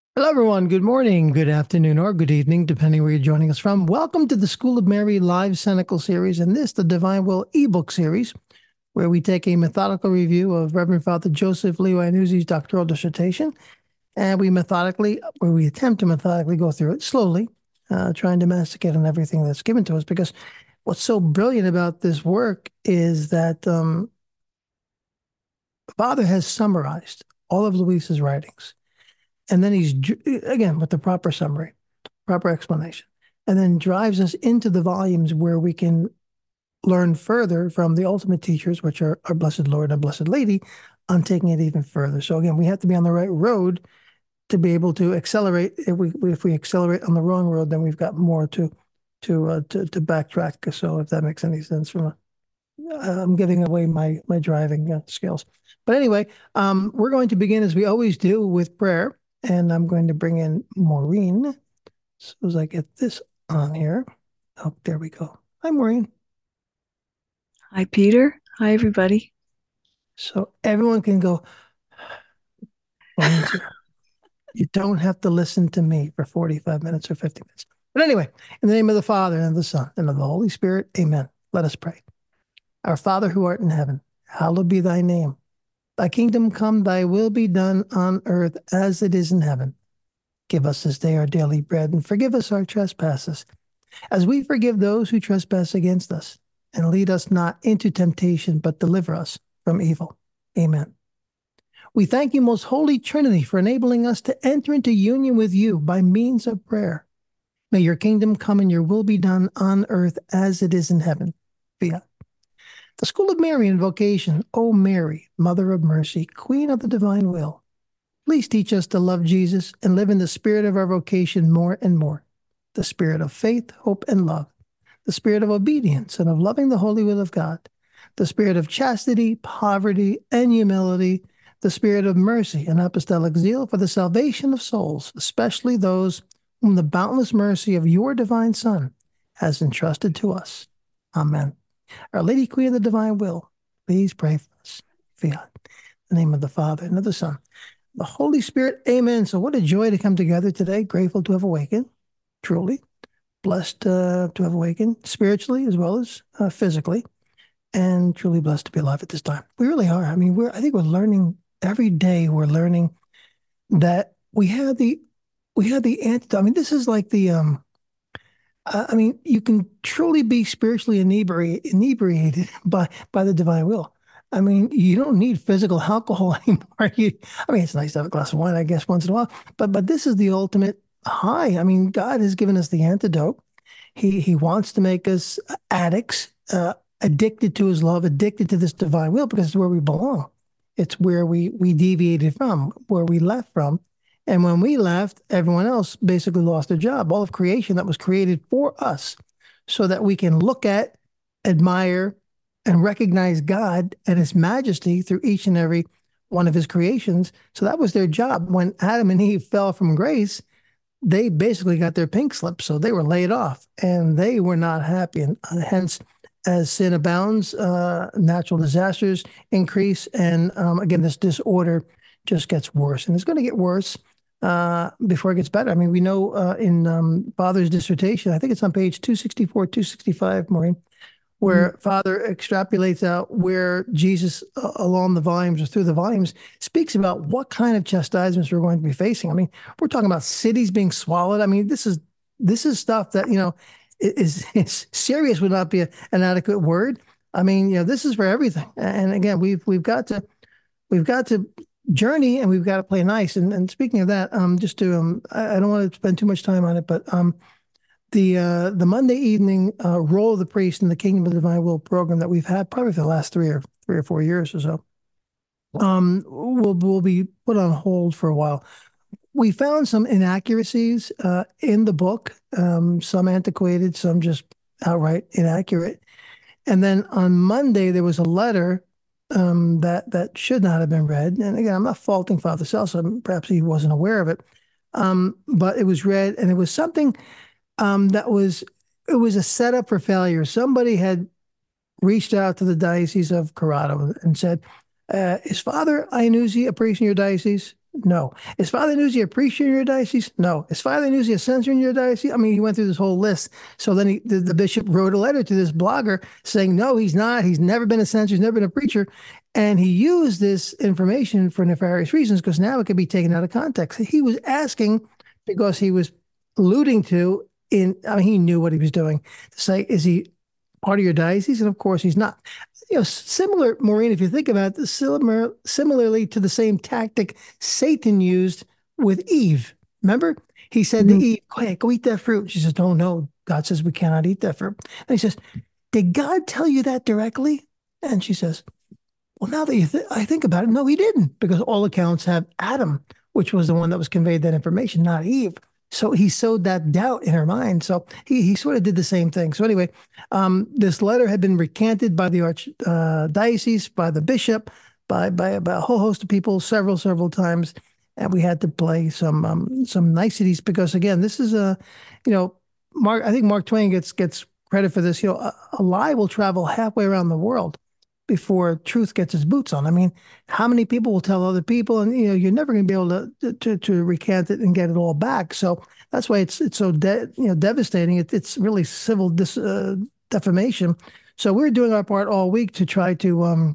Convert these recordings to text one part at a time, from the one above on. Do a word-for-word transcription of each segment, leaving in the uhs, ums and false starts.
Hello, everyone. Good morning, good afternoon, or good evening, depending where you're joining us from. Welcome to the School of Mary Live Cenacle Series, and this, the Divine Will ebook series, where we take a methodical review of Reverend Father Joseph Leo Iannuzzi's doctoral dissertation, and we methodically, where we attempt to methodically go through it slowly, uh, trying to masticate on everything that's given to us. Because what's so brilliant about this work is that um, Father has summarized all of Luis's writings, and then he's again with the proper summary, proper explanation, and then drives us into the volumes where we can learn further from the ultimate teachers, which are our Blessed Lord and Blessed Lady, on taking it even further. So again, we have to be on the right road to be able to accelerate. If we if we accelerate on the wrong road, then we've got more to to uh, to, to backtrack. So if that makes any sense, from a, I'm giving away my my driving uh, skills. But anyway, um, we're going to begin as we always do with prayer, and I'm going to bring in Maureen. So as I get this on here, oh, there we go. Hi, Maureen. Hi, Peter. Hi, everybody. So everyone can go, Maureen's here. You don't have to listen to me for forty-five minutes or fifty minutes. But anyway, in the name of the Father and of the Son and of the Holy Spirit, amen. Let us pray. Our Father who art in heaven, hallowed be thy name. Thy kingdom come, thy will be done on earth as it is in heaven. Give us this day our daily bread and forgive us our trespasses as we forgive those who trespass against us. And lead us not into temptation, but deliver us from evil. Amen. We thank you, most holy Trinity, for enabling us to enter into union with you by means of prayer. May your kingdom come and your will be done on earth as it is in heaven. Fiat. The School of Mary Invocation, O Mary, Mother of Mercy, Queen of the Divine Will, please teach us to love Jesus and live in the spirit of our vocation more and more. The spirit of faith, hope, and love. The spirit of obedience and of loving the holy will of God. The spirit of chastity, poverty, and humility. The spirit of mercy and apostolic zeal for the salvation of souls, especially those whom the boundless mercy of your divine Son has entrusted to us. Amen. Our Lady Queen of the Divine Will, please pray for us. Fiat. In the name of the Father and of the Son, the Holy Spirit. Amen. So what a joy to come together today. Grateful to have awakened, truly. Blessed uh, to have awakened spiritually as well as uh, physically, and truly blessed to be alive at this time. We really are. I mean, we're, I think we're learning every day. We're learning that we have the, we have the antidote. I mean, this is like the, um, uh, I mean, you can truly be spiritually inebriated, inebriated by by the divine will. I mean, you don't need physical alcohol anymore. You, I mean, it's nice to have a glass of wine, I guess, once in a while, but but this is the ultimate high. I mean, God has given us the antidote. He he wants to make us addicts, uh, addicted to His love, addicted to this divine will, because it's where we belong. It's where we we deviated from, where we left from, and when we left, everyone else basically lost their job. All of creation that was created for us, so that we can look at, admire, and recognize God and His majesty through each and every one of His creations. So that was their job. When Adam and Eve fell from grace, they basically got their pink slip, so they were laid off, and they were not happy. And uh, hence, as sin abounds, uh, natural disasters increase, and um, again, this disorder just gets worse, and it's going to get worse uh, before it gets better. I mean, we know uh, in um, Father's dissertation, I think it's on page two sixty-four, two sixty-five, Maureen, Mhm. where Father extrapolates out where Jesus, uh, along the volumes or through the volumes, speaks about what kind of chastisements we're going to be facing. I mean, we're talking about cities being swallowed. I mean, this is this is stuff that you know is is serious would not be a, an adequate word. I mean, you know, this is for everything. And again, we've we've got to we've got to journey and we've got to play nice. And, and speaking of that, um, just to um, I, I don't want to spend too much time on it, but um, the uh, the Monday evening uh, role of the priest in the Kingdom of Divine Will program that we've had probably for the last three or three or four years or so, um, will will be put on hold for a while. We found some inaccuracies uh, in the book, um, some antiquated, some just outright inaccurate. And then on Monday there was a letter um, that that should not have been read. And again, I'm not faulting Father Celso. Perhaps he wasn't aware of it, um, but it was read, and it was something um, that was it was a setup for failure. Somebody had reached out to the Diocese of Corrado and said, uh, "Is Father Iannuzzi a priest in your diocese?" No. Is Father Nuzzi a preacher in your diocese? No. Is Father Nuzzi a censor in your diocese? I mean, he went through this whole list. So then he, the, the bishop wrote a letter to this blogger saying, no, he's not. He's never been a censor. He's never been a preacher. And he used this information for nefarious reasons because now it could be taken out of context. He was asking because he was alluding to in, I mean, he knew what he was doing to say, is he part of your diocese? And of course he's not. You know, similar, Maureen, if you think about it, similar, similarly to the same tactic Satan used with Eve. Remember? He said Mhm. to Eve, go ahead, go eat that fruit. She says, no, no, God says we cannot eat that fruit. And he says, did God tell you that directly? And she says, well, now that you th- I think about it, no, he didn't, because all accounts have Adam, which was the one that was conveyed that information, not Eve. So he sowed that doubt in her mind. So he he sort of did the same thing. So anyway, um, this letter had been recanted by the archdiocese, uh, by the bishop, by, by by a whole host of people, several several times, and we had to play some um, some niceties because again, this is a, you know, Mark. I think Mark Twain gets gets credit for this. You know, a, a lie will travel halfway around the world before truth gets its boots on. I mean, how many people will tell other people, and you know, you're never going to be able to, to to recant it and get it all back. So that's why it's it's so de- you know devastating. It, it's really civil dis, uh, defamation. So we're doing our part all week to try to um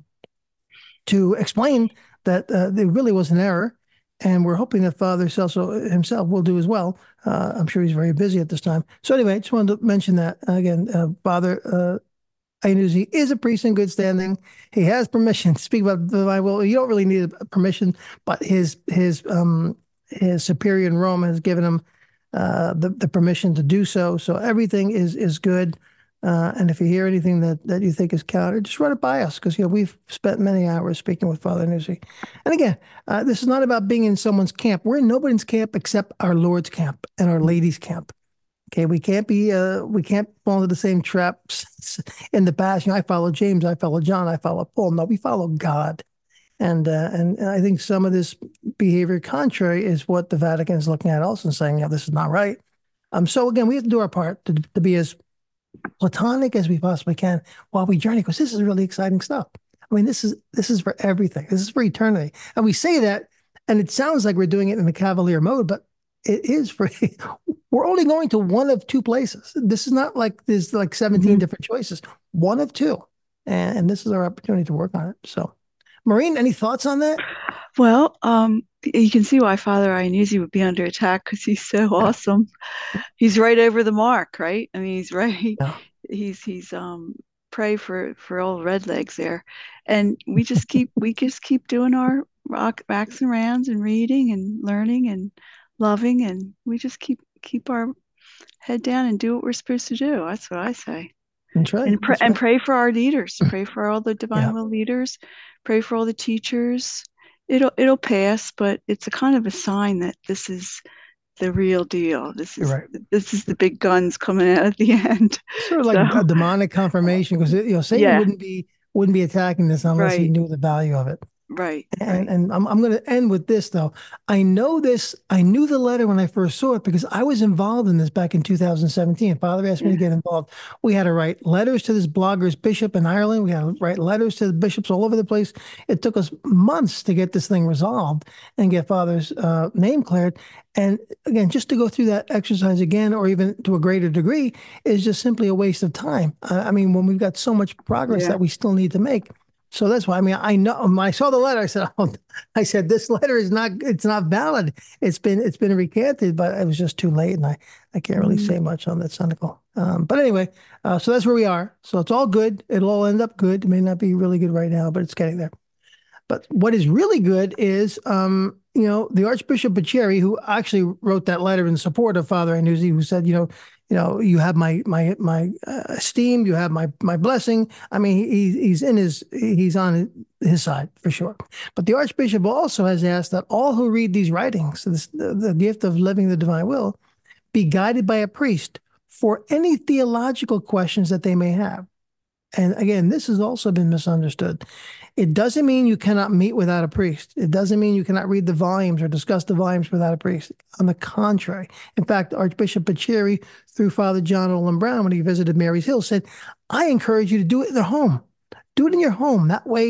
to explain that uh, there really was an error, and we're hoping that Father Celso himself will do as well. Uh, I'm sure he's very busy at this time. So anyway, I just wanted to mention that again, uh, Father. Uh, Nuzzi is a priest in good standing. He has permission to speak about the divine will. You don't really need permission, but his his um his superior in Rome has given him uh, the the permission to do so. So everything is is good. Uh, and if you hear anything that that you think is counter, just run it by us because you know we've spent many hours speaking with Father Nuzzi. And again, uh, this is not about being in someone's camp. We're in nobody's camp except our Lord's camp and our Lady's camp. Okay, we can't be uh we can't fall into the same traps in the past. You know, I follow James, I follow John, I follow Paul. No, we follow God. And uh, and, and I think some of this behavior contrary is what the Vatican is looking at also and saying, yeah, this is not right. Um, so again, we have to do our part to, to be as platonic as we possibly can while we journey, because this is really exciting stuff. I mean, this is this is for everything. This is for eternity. And we say that, and it sounds like we're doing it in a cavalier mode, but it is for we're only going to one of two places. This is not like there's like seventeen Mhm. different choices. One of two. And, and this is our opportunity to work on it. So, Maureen, any thoughts on that? Well, um, you can see why Father Iannucci would be under attack because he's so Yeah. awesome. He's right over the mark, right? I mean, he's right. Yeah. He's he's um pray for for all red legs there, and we just keep we just keep doing our rock racks and rounds and reading and learning and loving, and we just keep keep our head down and do what we're supposed to do. That's what I say. That's right. And pray That's and right. pray for our leaders. Pray for all the divine Yeah. will leaders. Pray for all the teachers. It'll it'll pass, but it's a kind of a sign that this is the real deal. This You're is right. this is the big guns coming out at the end. Sort of like So a demonic confirmation, because you know Satan yeah, wouldn't be wouldn't be attacking this unless he right, knew the value of it. right, And right. and I'm I'm going to end with this though. I know this. I knew the letter when I first saw it because I was involved in this back in two thousand seventeen. Father asked me to Yeah, get involved. We had to write letters to this blogger's bishop in Ireland. We had to write letters to the bishops all over the place. It took us months to get this thing resolved and get Father's uh, name cleared. And again, just to go through that exercise again, or even to a greater degree, is just simply a waste of time. Uh, I mean, when we've got so much progress yeah. that we still need to make. So that's why I mean I know when I saw the letter I said oh, I said this letter is not it's not valid. It's been it's been recanted, but it was just too late, and I I can't really Mm, say much on that cynical. Um, but anyway, uh, so that's where we are. So it's all good. It'll all end up good. It may not be really good right now, but it's getting there. But what is really good is, um, you know, the Archbishop Biceri, who actually wrote that letter in support of Father Annuzzi, who said, you know, you know, you have my my my uh, esteem, you have my my blessing. I mean, he, he's in his he's on his side for sure. But the Archbishop also has asked that all who read these writings, this, the, the gift of living the divine will, be guided by a priest for any theological questions that they may have. And again, this has also been misunderstood. It doesn't mean you cannot meet without a priest. It doesn't mean you cannot read the volumes or discuss the volumes without a priest. On the contrary, in fact, Archbishop Pacheri, through Father John Olin Brown, when he visited Mary's Hill, said, I encourage you to do it in their home. Do it in your home. That way,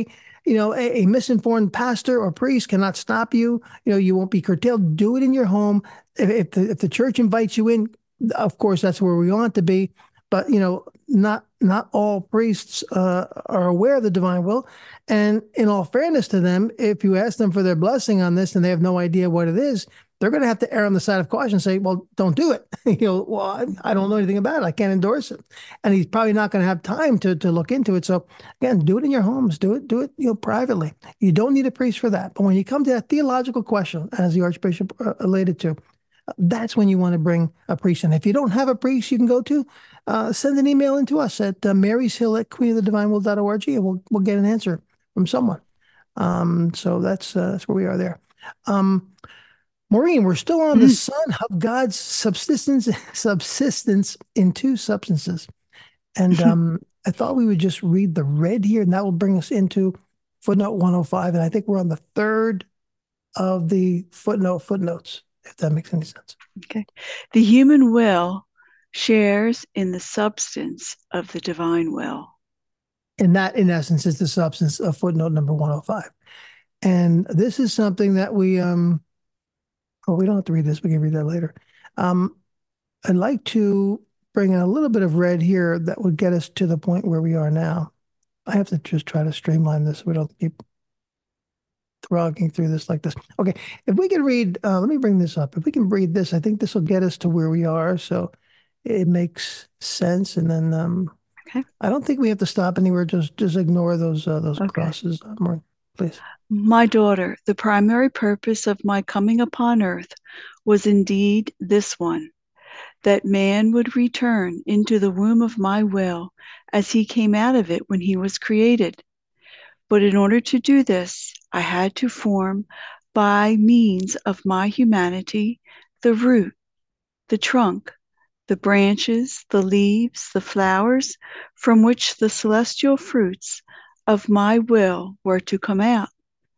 You know, a, a misinformed pastor or priest cannot stop you. You know, you won't be curtailed. Do it in your home. If, if the if the church invites you in, of course, that's where we want to be. But you know, not not all priests uh, are aware of the divine will. And in all fairness to them, if you ask them for their blessing on this and they have no idea what it is, they're going to have to err on the side of caution and say, well, don't do it. you know, well, I, I don't know anything about it. I can't endorse it. And he's probably not going to have time to, to look into it. So again, do it in your homes, do it, do it, you know, privately. You don't need a priest for that. But when you come to that theological question, as the Archbishop uh, alluded to, that's when you want to bring a priest in. If you don't have a priest you can go to, uh, send an email into us at uh, Mary's Hill at queen of the divine will dot org, and we'll, we'll get an answer from someone. Um, so that's, uh, that's where we are there. Um, Maureen, we're still on the Son of God's subsistence, subsistence in two substances. And um, I thought we would just read the red here, and that will bring us into footnote one oh five. And I think we're on the third of the footnote footnotes, if that makes any sense. Okay. The human will shares in the substance of the divine will. And that, in essence, is the substance of footnote number one oh five. And this is something that we, um, oh, we don't have to read this. We can read that later. Um, I'd like to bring in a little bit of red here that would get us to the point where we are now. I have to just try to streamline this so we don't keep throgging through this like this. Okay, if we can read, uh, let me bring this up. If we can read this, I think this will get us to where we are. So it makes sense. And then um, okay. I don't think we have to stop anywhere. Just just ignore those uh, those okay. crosses, uh, Maureen, please. My daughter, the primary purpose of my coming upon earth was indeed this one, that man would return into the womb of my will as he came out of it when he was created. But in order to do this, I had to form, by means of my humanity, the root, the trunk, the branches, the leaves, the flowers, from which the celestial fruits of my will were to come out.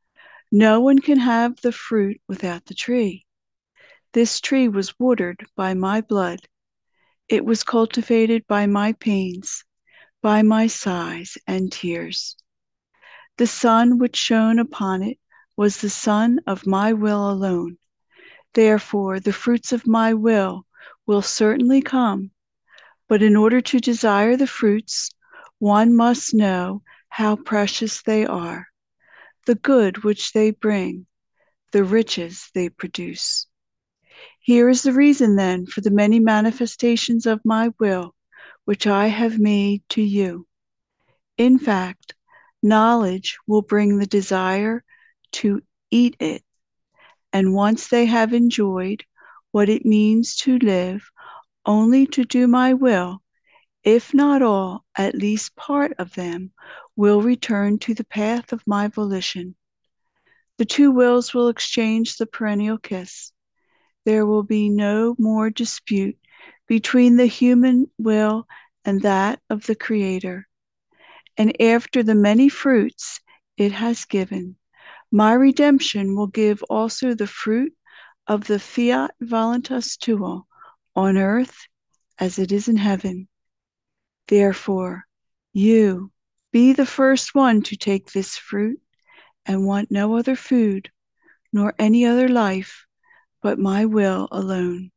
No one can have the fruit without the tree. This tree was watered by my blood. It was cultivated by my pains, by my sighs and tears. The sun which shone upon it was the sun of my will alone. Therefore, the fruits of my will will certainly come. But in order to desire the fruits, one must know how precious they are, the good which they bring, the riches they produce. Here is the reason, then, for the many manifestations of my will, which I have made to you. In fact, knowledge will bring the desire to eat it, and once they have enjoyed what it means to live only to do my will, if not all, at least part of them will return to the path of my volition. The two wills will exchange the perennial kiss. There will be no more dispute between the human will and that of the Creator. And after the many fruits it has given, my redemption will give also the fruit of the fiat voluntas tua on earth as it is in heaven. Therefore, you be the first one to take this fruit and want no other food nor any other life but my will alone.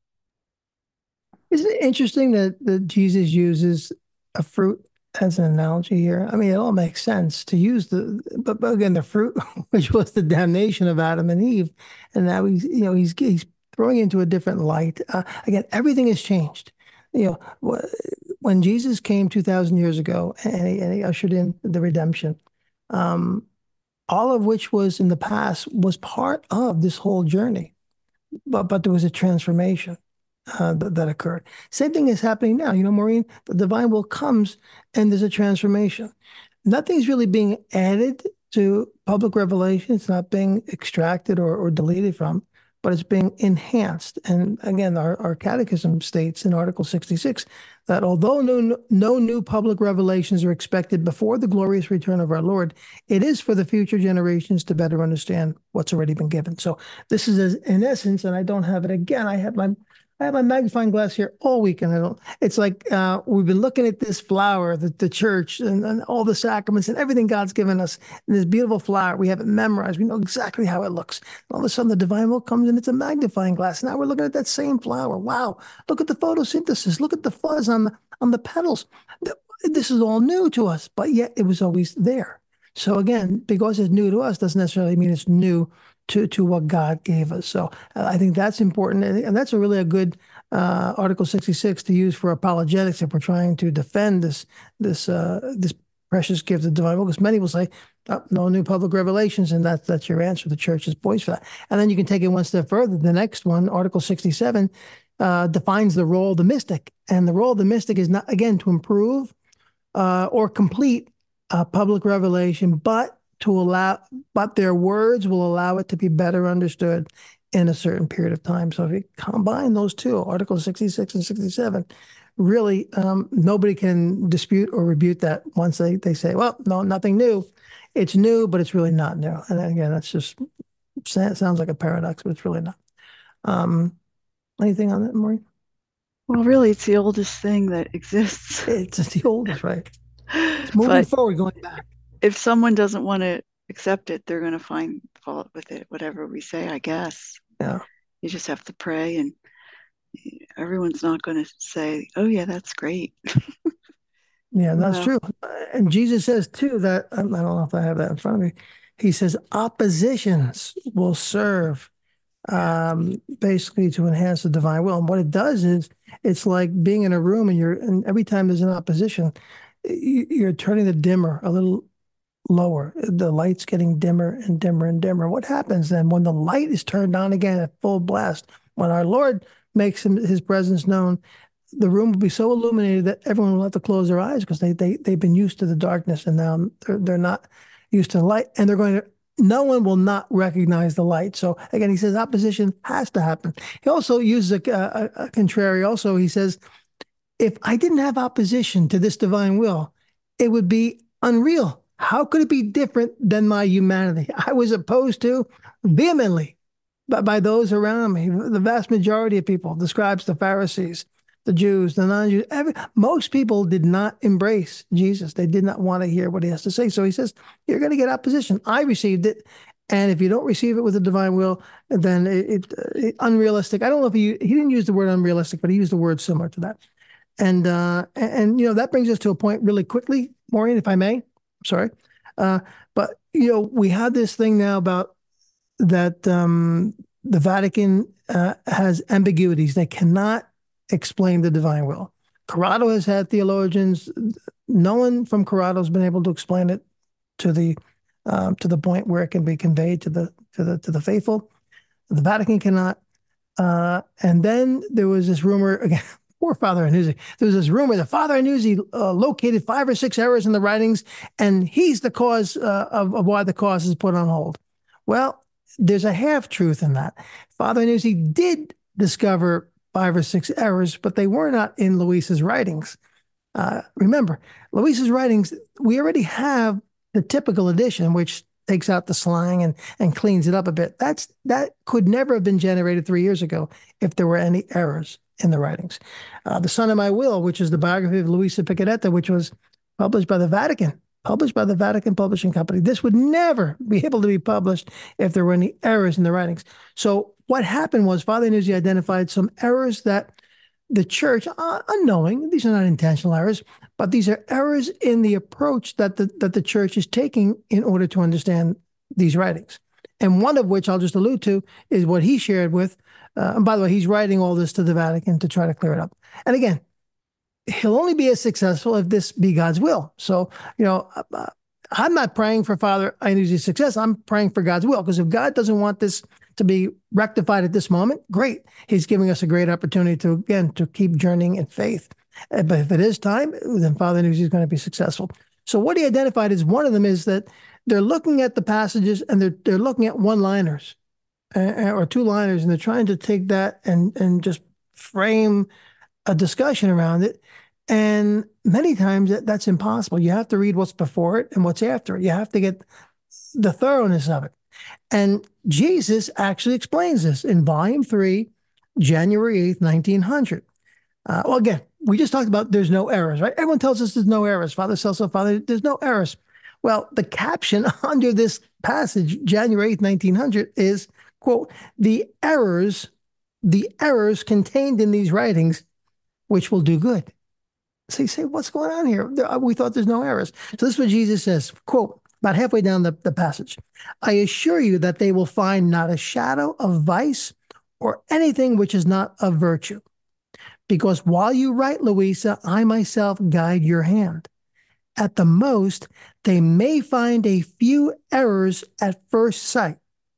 Isn't it interesting that, that Jesus uses a fruit as an analogy here? I mean, it all makes sense to use the, but, but again, the fruit, which was the damnation of Adam and Eve, and now he's, you know, he's he's throwing it into a different light. Uh, again, everything has changed. You know, when Jesus came two thousand years ago and he, and he ushered in the redemption, um, all of which was in the past was part of this whole journey, but but there was a transformation. Uh, that, that occurred. Same thing is happening now. You know, Maureen, the divine will comes and there's a transformation. Nothing's really being added to public revelation. It's not being extracted or, or deleted from, but it's being enhanced. And again, our, our catechism states in Article sixty-six that although no, no new public revelations are expected before the glorious return of our Lord, it is for the future generations to better understand what's already been given. So this is in essence, and I don't have it again, I have my I have my magnifying glass here all week, and I don't. It's like uh, we've been looking at this flower, the, the church, and, and all the sacraments and everything God's given us. And this beautiful flower, we have it memorized. We know exactly how it looks. And all of a sudden, the divine will comes and it's a magnifying glass. Now we're looking at that same flower. Wow! Look at the photosynthesis. Look at the fuzz on the on the petals. This is all new to us, but yet it was always there. So again, because it's new to us doesn't necessarily mean it's new to to what God gave us. So uh, I think that's important, and, and that's a really a good uh, Article sixty-six to use for apologetics if we're trying to defend this this uh, this precious gift of divine will. Because many will say, oh, no new public revelations, and that's that's your answer. The church is poised for that. And then you can take it one step further. The next one, Article sixty-seven, uh, defines the role of the mystic, and the role of the mystic is not again to improve uh, or complete uh, public revelation, but to allow, but their words will allow it to be better understood in a certain period of time. So if you combine those two, Articles sixty-six and sixty-seven, really um, nobody can dispute or rebuke that once they, they say, well, no, nothing new. It's new, but it's really not new. And again, that's just, it sounds like a paradox, but it's really not. Um, anything on that, Maureen? Well, really, it's the oldest thing that exists. It's the oldest, right? It's moving But forward, going back. if someone doesn't want to accept it, they're going to find fault with it, whatever we say, I guess. Yeah. You just have to pray, and everyone's not going to say, oh, yeah, that's great. Yeah, that's Well, true. And Jesus says too that, I don't know if I have that in front of me. He says oppositions will serve um, basically to enhance the divine will. And what it does is it's like being in a room and you're, and every time there's an opposition, you're turning the dimmer a little lower. The light's getting dimmer and dimmer and dimmer. What happens then when the light is turned on again at full blast? When our Lord makes him, his presence known, the room will be so illuminated that everyone will have to close their eyes because they, they, they've been used to the darkness and now they're, they're not used to the light. And they're going to, no one will not recognize the light. So again, he says opposition has to happen. He also uses a, a, a contrary. Also, he says, if I didn't have opposition to this divine will, it would be unreal. How could it be different than my humanity? I was opposed to vehemently by, by those around me. The vast majority of people, the scribes, the Pharisees, the Jews, the non-Jews, every, most people did not embrace Jesus. They did not want to hear what he has to say. So he says, you're going to get opposition. I received it. And if you don't receive it with the divine will, then it, it, it unrealistic. I don't know if he, he didn't use the word unrealistic, but he used the word similar to that. And, uh, and, and, you know, that brings us to a point really quickly, Maureen, if I may. Sorry. Uh, but, you know, we have this thing now about that um, the Vatican uh, has ambiguities. They cannot explain the divine will. Corrado has had theologians. No one from Corrado has been able to explain it to the um, to the point where it can be conveyed to the to the to the faithful. The Vatican cannot. Uh, and then there was this rumor again. Poor Father Iannuzzi. There was this rumor that Father Iannuzzi uh, located five or six errors in the writings, and he's the cause uh, of, of why the cause is put on hold. Well, there's a half truth in that. Father Iannuzzi did discover five or six errors, but they were not in Luis's writings. Uh, remember, Luis's writings, we already have the typical edition, which takes out the slang and, and cleans it up a bit. That's that could never have been generated three years ago if there were any errors in the writings. Uh, the Son of My Will, which is the biography of Luisa Piccarreta, which was published by the Vatican, published by the Vatican Publishing Company. This would never be able to be published if there were any errors in the writings. So what happened was Father Iannuzzi identified some errors that the church, uh, unknowing, these are not intentional errors, but these are errors in the approach that the, that the church is taking in order to understand these writings. And one of which I'll just allude to is what he shared with, uh, and by the way, he's writing all this to the Vatican to try to clear it up. And again, he'll only be as successful if this be God's will. So, you know, uh, I'm not praying for Father Iannuzzi's success. I'm praying for God's will, because if God doesn't want this to be rectified at this moment, great. He's giving us a great opportunity to, again, to keep journeying in faith. Uh, but if it is time, then Father Iannuzzi is going to be successful. So what he identified is one of them is that they're looking at the passages and they're, they're looking at one-liners uh, or two-liners, and they're trying to take that and, and just frame a discussion around it. And many times that, that's impossible. You have to read what's before it and what's after it. You have to get the thoroughness of it. And Jesus actually explains this in volume three, January eighth, nineteen hundred. Uh, well, again, we just talked about there's no errors, right? Everyone tells us there's no errors. Father says so, Father, there's no errors. Well, the caption under this passage, January eighth, nineteen hundred, is, quote, the errors, the errors contained in these writings, which will do good. So you say, what's going on here? We thought there's no errors. So this is what Jesus says, quote, about halfway down the, the passage. I assure you that they will find not a shadow of vice or anything which is not of virtue. Because while you write, Louisa, I myself guide your hand. At the most, they may find a few errors at first sight.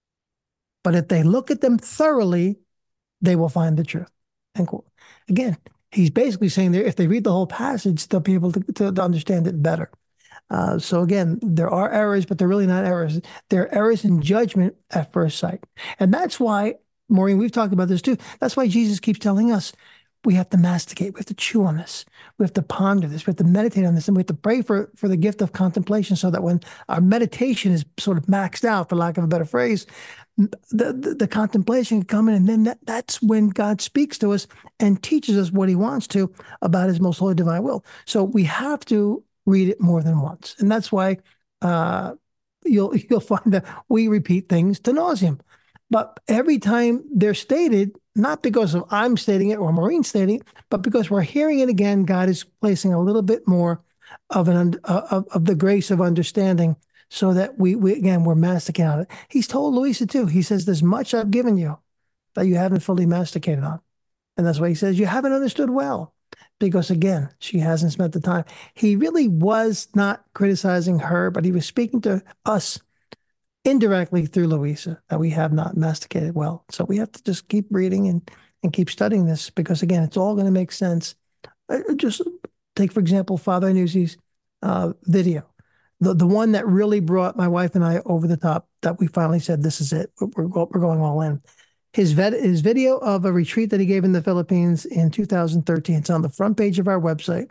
But if they look at them thoroughly, they will find the truth. End quote. Again, he's basically saying that if they read the whole passage, they'll be able to, to, to understand it better. Uh, so again, there are errors, but they're really not errors. They're errors in judgment at first sight. And that's why, Maureen, we've talked about this too. That's why Jesus keeps telling us we have to masticate, we have to chew on this, we have to ponder this, we have to meditate on this, and we have to pray for, for the gift of contemplation so that when our meditation is sort of maxed out, for lack of a better phrase, the, the, the contemplation can come in, and then that, that's when God speaks to us and teaches us what he wants to about his most holy divine will. So we have to read it more than once. And that's why uh, you'll you'll find that we repeat things to nauseam. But every time they're stated, not because of I'm stating it or Maureen stating it, but because we're hearing it again, God is placing a little bit more of an uh, of, of the grace of understanding so that we, we again, we're masticating on it. He's told Louisa too, he says, there's much I've given you that you haven't fully masticated on. And that's why he says, you haven't understood well. Because again, she hasn't spent the time. He really was not criticizing her, but he was speaking to us indirectly through Louisa that we have not masticated well. So we have to just keep reading and, and keep studying this because, again, it's all going to make sense. Uh, Just take, for example, Father Nuzzi's uh, video, the, the one that really brought my wife and I over the top, that we finally said, this is it. We're, we're going all in. His, vet, his video of a retreat that he gave in the Philippines in two thousand thirteen. It's on the front page of our website.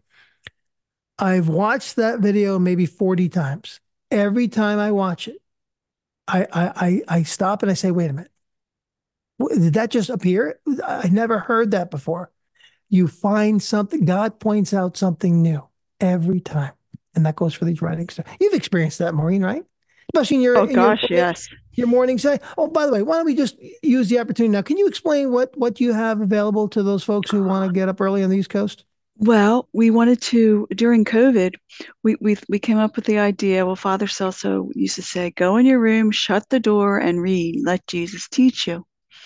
I've watched that video maybe forty times. Every time I watch it, I, I, I stop and I say, wait a minute. Did that just appear? I never heard that before. You find something, God points out something new every time. And that goes for these writings. You've experienced that, Maureen, right? Especially in your, oh in gosh, your, yes. Your morning say. Oh, by the way, why don't we just use the opportunity now? Can you explain what, what you have available to those folks who want to get up early on the East Coast? Well, we wanted to, during COVID, we, we we came up with the idea. Well, Father Celso used to say, go in your room, shut the door, and read. Let Jesus teach you.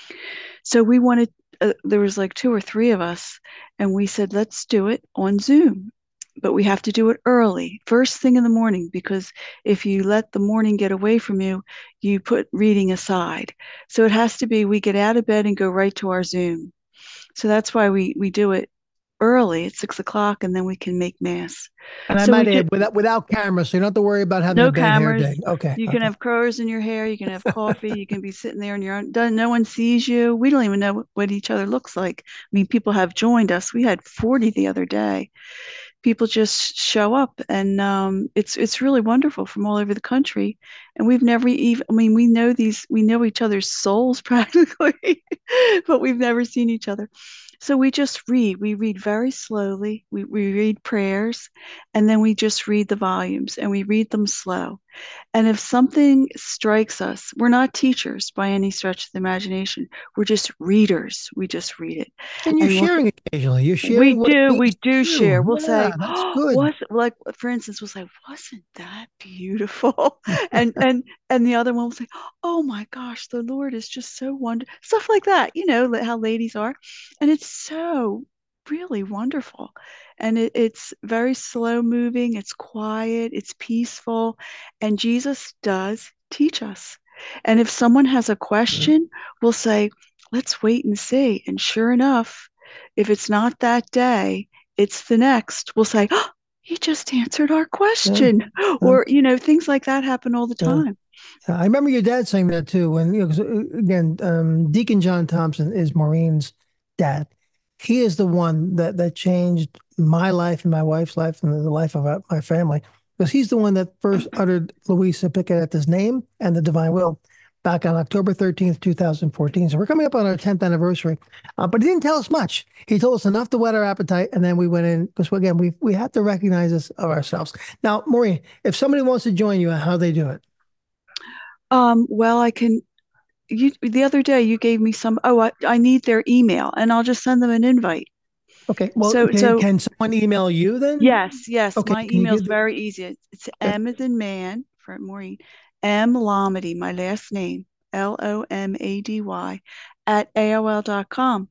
So we wanted, uh, there was like two or three of us, and we said, let's do it on Zoom. But we have to do it early, first thing in the morning, because if you let the morning get away from you, you put reading aside. So it has to be, we get out of bed and go right to our Zoom. So that's why we, we do it early at six o'clock, and then we can make mass. And I So might we add, without without cameras, so you don't have to worry about having no a bad hair cameras. day. Okay. You okay. can have curls in your hair. You can have coffee. You can be sitting there on your own. No one sees you. We don't even know what each other looks like. I mean, people have joined us. We had forty the other day. People just show up, and um, it's it's really wonderful from all over the country. And we've never even, I mean, we know these, we know each other's souls practically, but we've never seen each other. So we just read. We read very slowly. We, we read prayers, and then we just read the volumes, and we read them slow. And if something strikes us, we're not teachers by any stretch of the imagination. We're just readers. We just read it. And you're And we'll, sharing occasionally. You're we sharing what it do, we means do to share. you. We'll Yeah, say, that's oh, good. was like, for instance, we'll say, wasn't that beautiful? and and and the other one will say, oh my gosh, the Lord is just so wonderful. Stuff like that, you know, how ladies are. And it's so really wonderful. And it, it's very slow moving, it's quiet, it's peaceful. And Jesus does teach us. And if someone has a question, we'll say, let's wait and see. And sure enough, if it's not that day, it's the next. We'll say, oh, he just answered our Yeah, question. yeah, Or, you know, things like that happen all the yeah. time. Yeah, I remember your dad saying that too. When you know, 'cause, uh, again, um, Deacon John Thompson is Maureen's dad. He is the one that that changed my life and my wife's life and the life of our, my family because he's the one that first uttered Louisa Picaretta's name and the divine will. back on October thirteenth, two thousand fourteen. So we're coming up on our tenth anniversary. Uh, but he didn't tell us much. He told us enough to whet our appetite, and then we went in because again, we we have to recognize this of ourselves. Now, Maureen, if somebody wants to join you, how they do it? Um, well, I can. You the other day you gave me some. Oh, I, I need their email, and I'll just send them an invite. Okay. Well, So can so can someone email you then? yes, yes, Okay. my Can you email's give the very easy. It's, it's okay. M as in man for Maureen, M Lomady, my last name, L O M A D Y, at A O L dot com.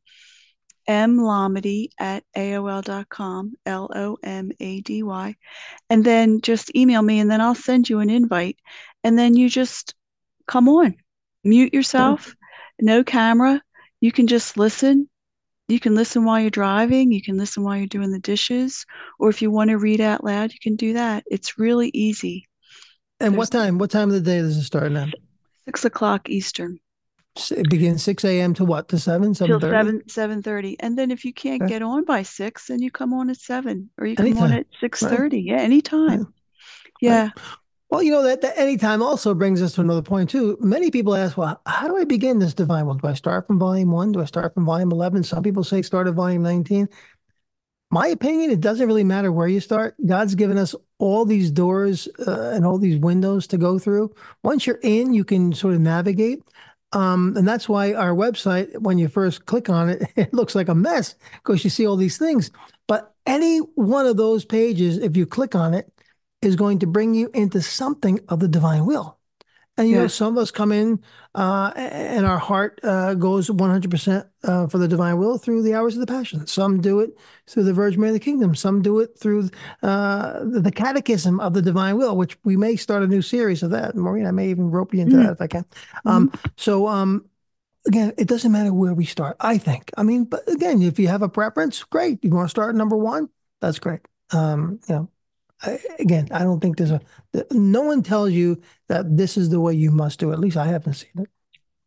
M Lomady at A O L dot com, L O M A D Y. And then just email me, and then I'll send you an invite. And then you just come on, mute Sure. yourself, no camera. You can just listen. You can listen while you're driving. You can listen while you're doing the dishes. Or if you want to read out loud, you can do that. It's really easy. And what There's time? What time of the day does it start now? six o'clock Eastern S- It begins six a m to what? To seven, till seven thirty? seven, seven thirty. And then if you can't Okay. get on by six, then you come on at seven or you come on Anytime. at Right. 6:30. Yeah, Right. anytime. Right. Yeah. Well, you know that, that anytime also brings us to another point too. Many people ask, well, how do I begin this divine will? Do I start from volume one? Do I start from volume eleven? Some people say start at volume nineteen. My opinion, it doesn't really matter where you start. God's given us all these doors uh, and all these windows to go through. Once you're in, you can sort of navigate. Um, and that's why our website, when you first click on it, it looks like a mess because you see all these things. But any one of those pages, if you click on it, is going to bring you into something of the divine will. And you know, Yeah. some of us come in uh, and our heart uh, goes one hundred percent uh, for the divine will through the hours of the passion. Some do it through the Virgin Mary of the Kingdom. Some do it through uh, the catechism of the divine will, which we may start a new series of that. Maureen, I may even rope you into Mm-hmm. that if I can. Um, Mm-hmm. so um, again, it doesn't matter where we start, I think. I mean, but again, if you have a preference, great. You want to start at number one? That's great. Um, you know, I, again, I don't think there's a, no one tells you that this is the way you must do it. At least I haven't seen it.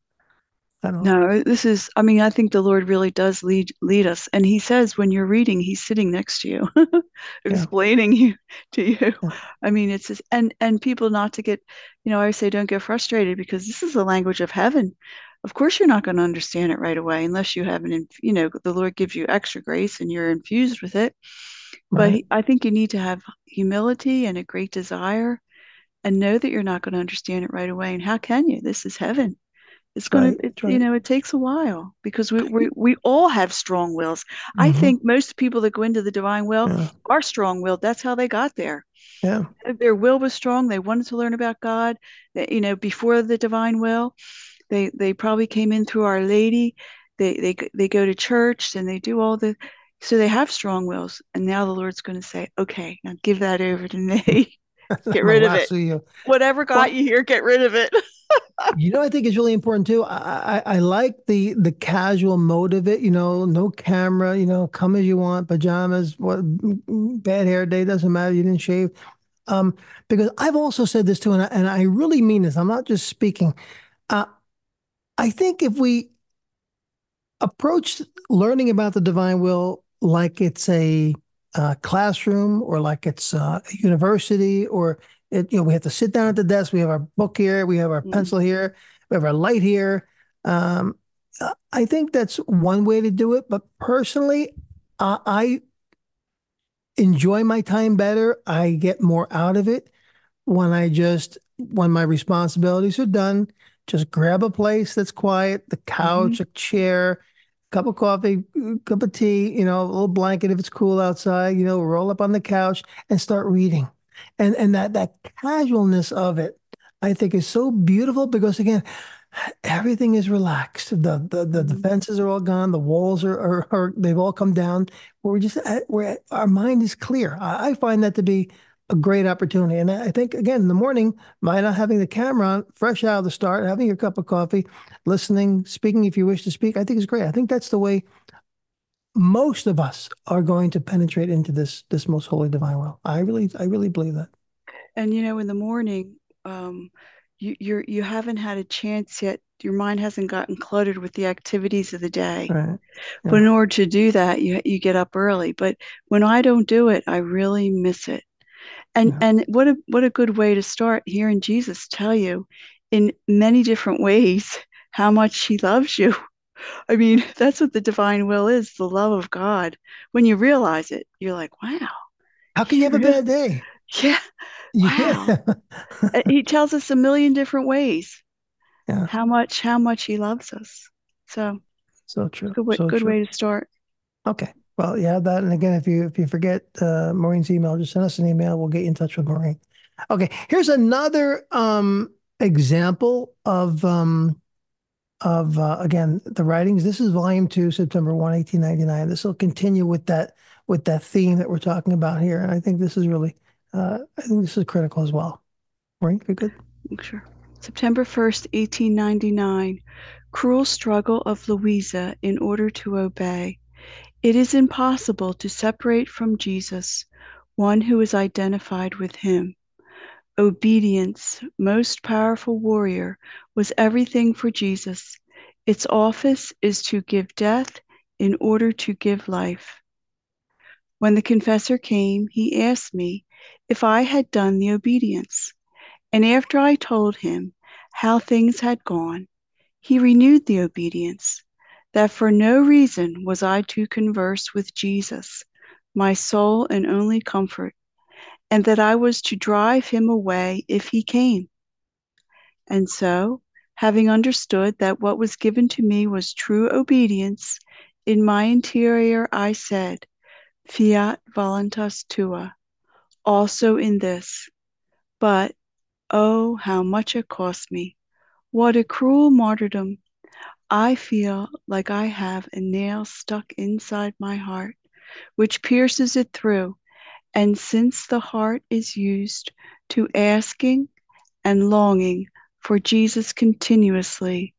I don't know. No, this is, I mean, I think the Lord really does lead lead us. And he says when you're reading, he's sitting next to you, Yeah. explaining you to you. Yeah. I mean, it's just, and and people not to get, you know, I say don't get frustrated because this is the language of heaven. Of course, you're not going to understand it right away unless you have an, you know, the Lord gives you extra grace and you're infused with it. But Right. he, I think you need to have humility and a great desire and know that you're not going to understand it right away. And how can you? This is heaven. It's That's going right. to, it, That's you right. know, it takes a while because we, we, we all have strong wills. I Mm-hmm. think most people that go into the divine will Yeah. are strong willed. That's how they got there. Yeah. Their will was strong. They wanted to learn about God. That, you know, before the divine will, they, they probably came in through Our Lady. They, they, they go to church and they do all the, so they have strong wills. And now the Lord's going to say, okay, now give that over to me. Get I'm gonna rid of it. lasso you. Whatever got Well, you here, get rid of it. you know, I think it's really important too. I, I I like the the casual mode of it. You know, no camera. You know, come as you want, pajamas. What bad hair day doesn't matter. You didn't shave. Um, because I've also said this too, and I, and I really mean this. I'm not just speaking. Uh, I think if we approach learning about the divine will like it's a uh, classroom or like it's uh, a university or it, you know we have to sit down at the desk. We have our book here. We have our Mm, pencil here. We have our light here. Um, uh, I think that's one way to do it. But personally, uh, I enjoy my time better. I get more out of it when I just, when my responsibilities are done, just grab a place that's quiet, the mhm. couch, a chair, cup of coffee, cup of tea, you know, a little blanket if it's cool outside, you know, roll up on the couch and start reading. And and that that casualness of it, I think is so beautiful because again, everything is relaxed. The the the, the Mhm. fences are all gone, the walls are, are, are they've all come down. We're just at, we're at, our mind is clear. I, I find that to be a great opportunity. And I think, again, in the morning, by not having the camera on, fresh out of the start, having your cup of coffee, listening, speaking if you wish to speak, I think is great. I think that's the way most of us are going to penetrate into this this most holy divine will. I really, I really believe that. And you know, in the morning, um, you you're you haven't had a chance yet. Your mind hasn't gotten cluttered with the activities of the day. Right. But Yeah. in order to do that, you you get up early. But when I don't do it, I really miss it. And Yeah. and what a what a good way to start hearing Jesus tell you in many different ways how much he loves you. I mean, that's what the divine will is, the love of God. When you realize it, you're like, wow, How can you he have a really, bad day? yeah, wow. Yeah. Uh, He tells us a million different ways Yeah. how much how much he loves us. So So true. good way, So good true. way to start. Okay. Well, yeah, that. And again, if you if you forget uh, Maureen's email, just send us an email. We'll get you in touch with Maureen. Okay. Here's another um, example of um, of uh, again the writings. This is volume two, September first, eighteen ninety-nine. This will continue with that with that theme that we're talking about here, and I think this is really uh, I think this is critical as well. Maureen, if you could. Sure. September first, eighteen ninety-nine. Cruel struggle of Louisa in order to obey. It is impossible to separate from Jesus one who is identified with him. Obedience, most powerful warrior, was everything for Jesus. Its office is to give death in order to give life. When the confessor came, he asked me if I had done the obedience. And after I told him how things had gone, he renewed the obedience, that for no reason was I to converse with Jesus, my sole and only comfort, and that I was to drive him away if he came. And so, having understood that what was given to me was true obedience, in my interior I said, Fiat voluntas tua, also in this. But, oh, how much it cost me! What a cruel martyrdom! I feel like I have a nail stuck inside my heart, which pierces it through. And since the heart is used to asking and longing for Jesus continuously,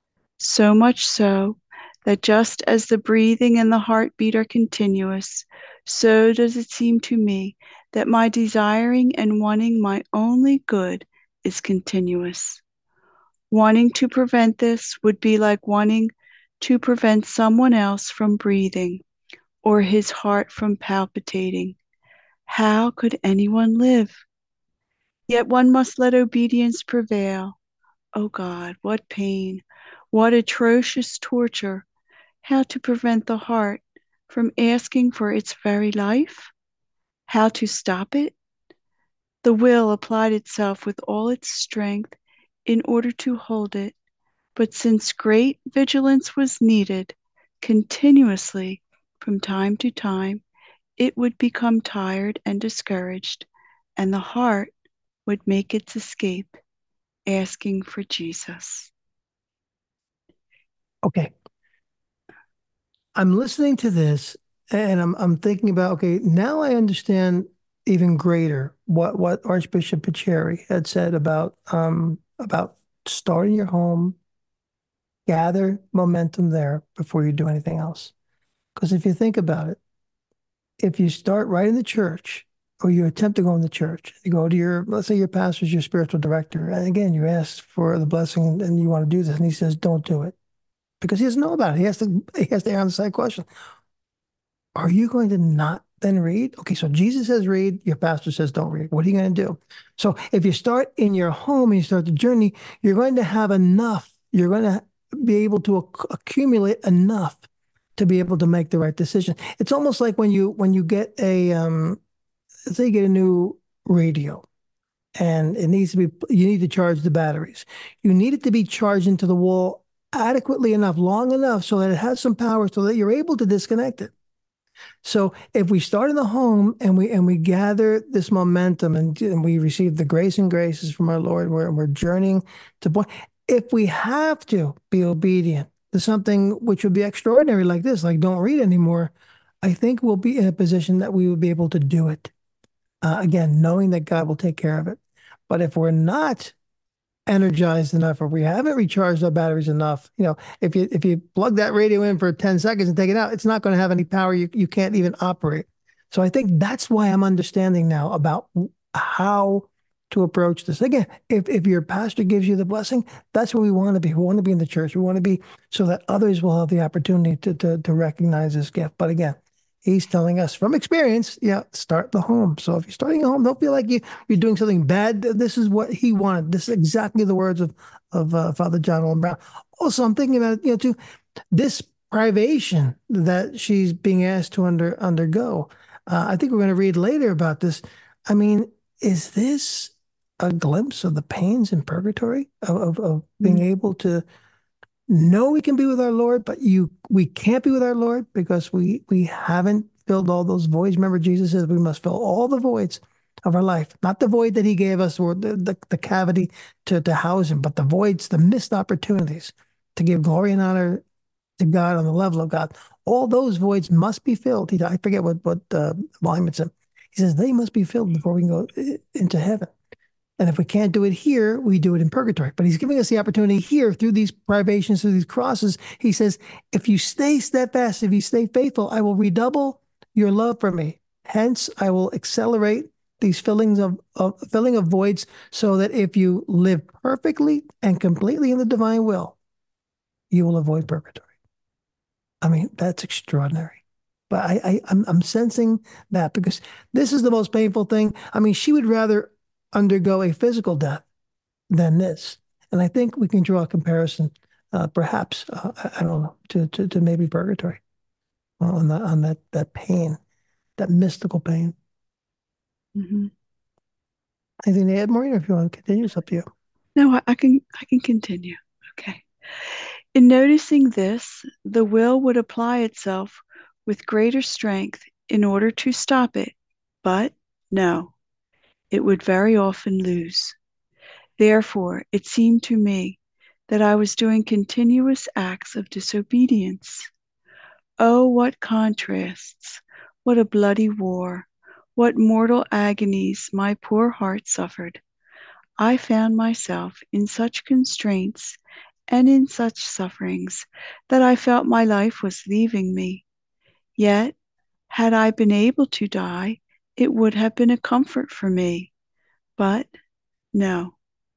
so much so that just as the breathing and the heartbeat are continuous, so does it seem to me that my desiring and wanting my only good is continuous. Wanting to prevent this would be like wanting to prevent someone else from breathing or his heart from palpitating. How could anyone live? Yet one must let obedience prevail. Oh God, what pain, what atrocious torture. How to prevent the heart from asking for its very life? How to stop it? The will applied itself with all its strength in order to hold it. But since great vigilance was needed continuously from time to time, it would become tired and discouraged, and the heart would make its escape, asking for Jesus. Okay. I'm listening to this and I'm I'm thinking about, okay, now I understand even greater what what Archbishop Picheri had said about um about starting your home, gather momentum there before you do anything else. Because if you think about it, if you start right in the church or you attempt to go in the church, you go to your, let's say your pastor's your spiritual director, and again, you ask for the blessing and you want to do this, and he says, don't do it because he doesn't know about it. He has to he has to answer the question. Are you going to not then read? Okay, so Jesus says read, your pastor says don't read. What are you going to do? So if you start in your home and you start the journey, you're going to have enough. You're going to be able to acc accumulate enough to be able to make the right decision. It's almost like when you when you get a um, say you get a new radio and it needs to be you need to charge the batteries. You need it to be charged into the wall adequately enough, long enough so that it has some power so that you're able to disconnect it. So if we start in the home and we and we gather this momentum and, and we receive the grace and graces from our Lord, we're, we're journeying to point. If we have to be obedient to something which would be extraordinary like this, like don't read anymore, I think we'll be in a position that we will be able to do it. Uh, again, knowing that God will take care of it. But if we're not energized enough or we haven't recharged our batteries enough, you know, if you if you plug that radio in for ten seconds and take it out, it's not going to have any power. You you can't even operate. So I think that's why I'm understanding now about how to approach this. Again, if if your pastor gives you the blessing, that's where we want to be. We want to be in the church. We want to be so that others will have the opportunity to to, to recognize this gift. But again, He's telling us from experience, yeah, start the home. So if you're starting a home, don't feel like you, you're doing something bad. This is what he wanted. This is exactly the words of, of uh, Father John Owen Brown. Also, I'm thinking about, you know, too, this privation that she's being asked to under undergo. Uh, I think we're going to read later about this. I mean, is this a glimpse of the pains in purgatory of, of, of being Mm. able to know we can be with our Lord, but you we can't be with our Lord because we we haven't filled all those voids. Remember, Jesus says we must fill all the voids of our life, not the void that He gave us or the the, the cavity to to house Him, but the voids, the missed opportunities to give glory and honor to God on the level of God. All those voids must be filled. He, I forget what what uh, volume it's in. He says they must be filled before we can go uh, into heaven. And if we can't do it here, we do it in purgatory. But he's giving us the opportunity here through these privations, through these crosses. He says, if you stay steadfast, if you stay faithful, I will redouble your love for me. Hence, I will accelerate these fillings of, of filling of voids so that if you live perfectly and completely in the divine will, you will avoid purgatory. I mean, that's extraordinary. But I, I I'm, I'm sensing that because this is the most painful thing. I mean, she would rather undergo a physical death than this. And I think we can draw a comparison, uh, perhaps, uh, I, I don't know, to, to, to maybe purgatory on that, on that, that pain, that mystical pain. Hmm. Anything to add, Maureen, or if you want to continue, it's up to you. No, I, I can I can continue. Okay. In noticing this, the will would apply itself with greater strength in order to stop it, but no, it would very often lose. Therefore, it seemed to me that I was doing continuous acts of disobedience. Oh, what contrasts! What a bloody war! What mortal agonies my poor heart suffered! I found myself in such constraints and in such sufferings that I felt my life was leaving me. Yet, had I been able to die, it would have been a comfort for me. But no.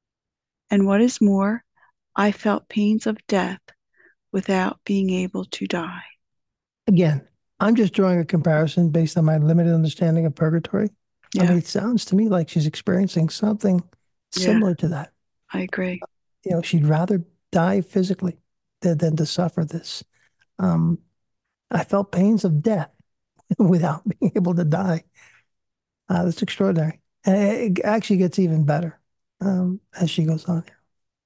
And what is more, I felt pains of death without being able to die. Again, I'm just drawing a comparison based on my limited understanding of purgatory. I Yeah, mean, it sounds to me like she's experiencing something yeah, similar to that. I agree. You know, she'd rather die physically than, than to suffer this. Um, I felt pains of death without being able to die. Uh, that's extraordinary. And it, it actually gets even better um, as she goes on here.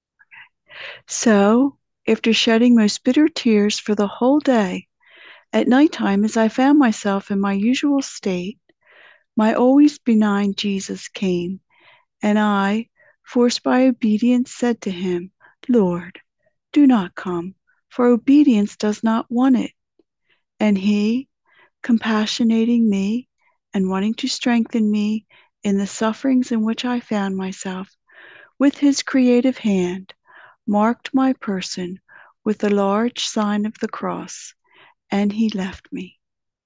So, after shedding most bitter tears for the whole day, at night time, as I found myself in my usual state, my always benign Jesus came, and I, forced by obedience, said to him, Lord, do not come, for obedience does not want it. And he, compassionating me and wanting to strengthen me in the sufferings in which I found myself, with his creative hand, marked my person with the large sign of the cross, and he left me.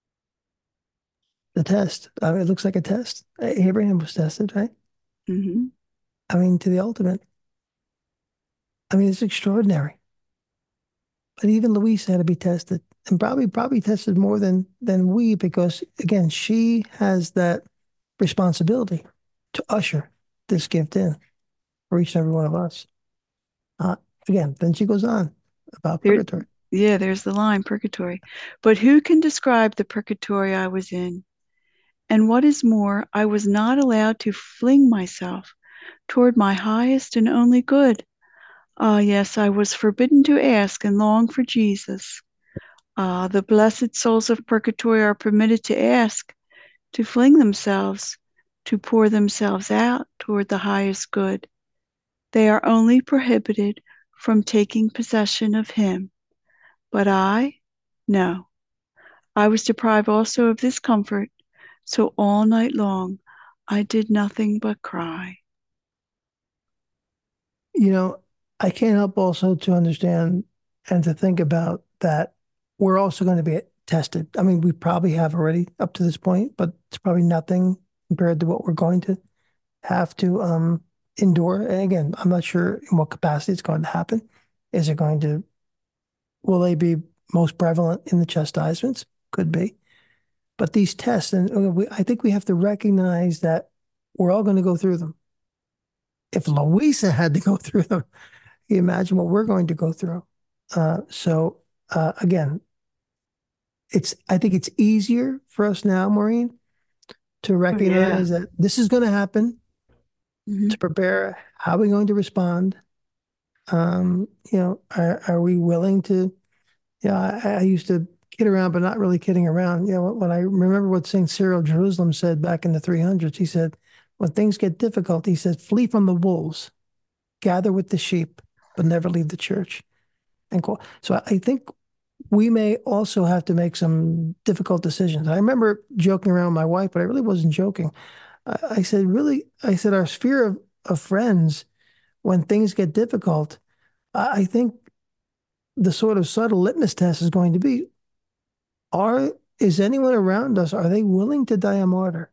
The test. I mean, it looks like a test. Abraham was tested, right? Mhm. I mean, to the ultimate. I mean, it's extraordinary. But even Louise had to be tested, and probably probably tested more than than we, because again, she has that responsibility to usher this gift in for each and every one of us. Uh, Again, then she goes on about There, purgatory. yeah, there's the line, purgatory. But who can describe the purgatory I was in? And what is more, I was not allowed to fling myself toward my highest and only good. Ah, yes, I was forbidden to ask and long for Jesus. Ah, the blessed souls of purgatory are permitted to ask, to fling themselves, to pour themselves out toward the highest good. They are only prohibited from taking possession of Him. But I, no, I was deprived also of this comfort, so all night long I did nothing but cry. You know, I can't help also to understand and to think about that we're also going to be tested. I mean, we probably have already up to this point, but it's probably nothing compared to what we're going to have to um, endure. And again, I'm not sure in what capacity it's going to happen. Is it going to, will they be most prevalent in the chastisements? Could be. But these tests, and uh, we, I think we have to recognize that we're all going to go through them. If Louisa had to go through them, you imagine what we're going to go through. Uh, so uh, again, it's I think it's easier for us now, Maureen, to Oh yeah. recognize that this is going to happen, Hmm. to prepare how we're going to respond. Um, you know, are, are we willing to? Yeah, I, I used to kid around, but not really kidding around. You know, when I remember what Saint Cyril of Jerusalem said back in the three hundreds, he said, when things get difficult, he said, flee from the wolves, gather with the sheep, but never leave the church. And quote. So I think we may also have to make some difficult decisions. I remember joking around with my wife, but I really wasn't joking. I, I said, really, I said, our sphere of, of friends, when things get difficult, I, I think the sort of subtle litmus test is going to be, are is anyone around us, are they willing to die a martyr?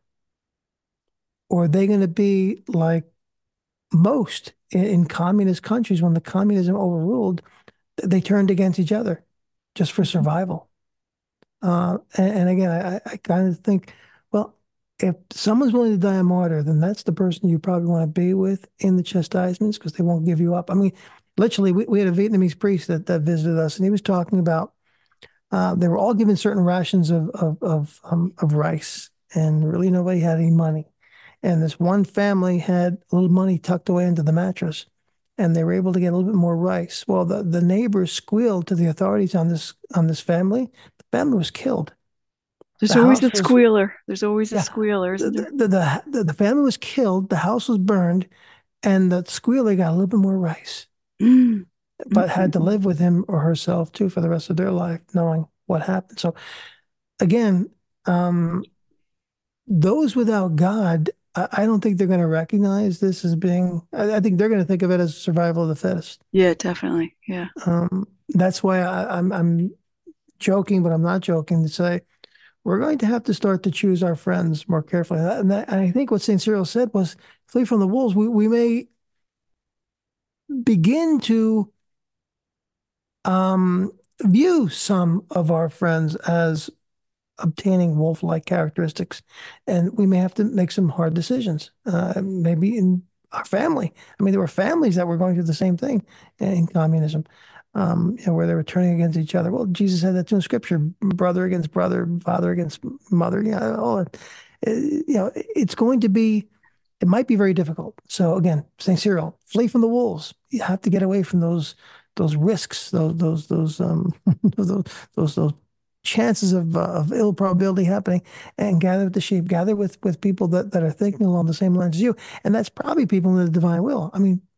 Or are they going to be like most in, in communist countries when the communism overruled, they turned against each other just for survival. Uh, and, and again, I, I kind of think, well, if someone's willing to die a martyr, then that's the person you probably want to be with in the chastisements because they won't give you up. I mean, literally, we, we had a Vietnamese priest that, that visited us, and he was talking about uh, they were all given certain rations of of of, um, of rice, and really nobody had any money. And this one family had a little money tucked away into the mattress, and they were able to get a little bit more rice. Well, the, the neighbors squealed to the authorities on this on this family. The family was killed. There's The always a house was, squealer. There's always a yeah, squealer, the isn't there? the the, the, the family was killed. The house was burned, and the squealer got a little bit more rice, Mm. but had to Mm-mm. live with him or herself too for the rest of their life, knowing what happened. So again, um, those without God, I, I don't think they're going to recognize this as being, I, I think they're going to think of it as survival of the fittest. Yeah, definitely. Yeah. Um, that's why I, I'm, I'm joking, but I'm not joking to say we're going to have to start to choose our friends more carefully. And, that, and I think what Saint Cyril said was flee from the wolves. We, we may begin to um, view some of our friends as obtaining wolf-like characteristics, and we may have to make some hard decisions. Uh, maybe in our family. I mean, there were families that were going through the same thing in communism, um, you know, where they were turning against each other. Well, Jesus said that too in Scripture: brother against brother, father against mother. You know, all that. Uh, you know, it's going to be. It might be very difficult. So again, Saint Cyril, flee from the wolves. You have to get away from those those risks, those those those um those those those chances of uh, of ill probability happening, and gather with the sheep, gather with with people that that are thinking along the same lines as you, and that's probably people in the divine will. I mean,